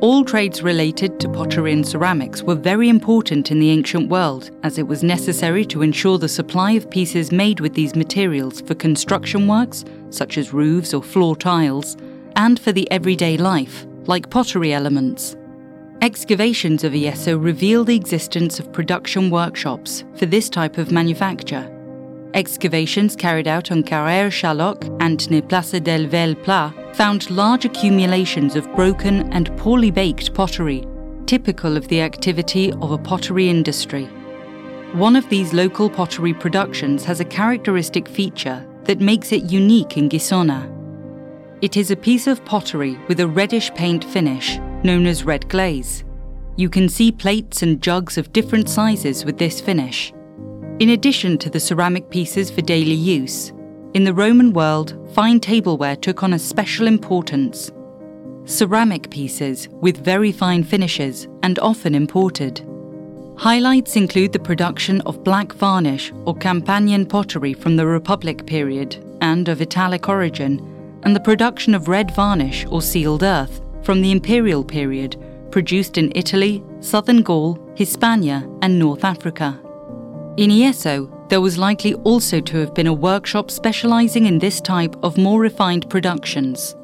All trades related to pottery and ceramics were very important in the ancient world, as it was necessary to ensure the supply of pieces made with these materials for construction works, such as roofs or floor tiles, and for the everyday life, like pottery elements. Excavations of Ieso reveal the existence of production workshops for this type of manufacture. Excavations carried out on Carrère Chaloc and near Place del Vel Pla found large accumulations of broken and poorly baked pottery, typical of the activity of a pottery industry. One of these local pottery productions has a characteristic feature that makes it unique in Ghisona. It is a piece of pottery with a reddish paint finish, known as red glaze. You can see plates and jugs of different sizes with this finish. In addition to the ceramic pieces for daily use, in the Roman world, fine tableware took on a special importance. Ceramic pieces with very fine finishes and often imported. Highlights include the production of black varnish or Campanian pottery from the Republic period and of Italic origin, and the production of red varnish or sealed earth from the Imperial period, produced in Italy, southern Gaul, Hispania, and North Africa. In Ieso, there was likely also to have been a workshop specializing in this type of more refined productions.